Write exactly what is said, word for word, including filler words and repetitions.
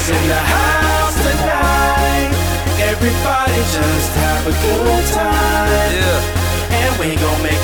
is in the house tonight. Everybody just have a good time. Yeah. And we gon' make